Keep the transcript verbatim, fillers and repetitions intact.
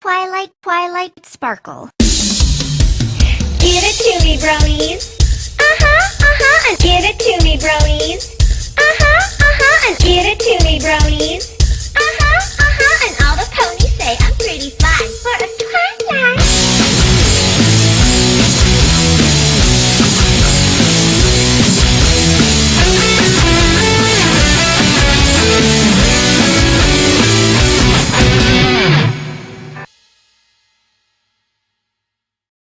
Twilight, Twilight Sparkle. Give it to me, bronies. Uh-huh, uh-huh. Give it to me,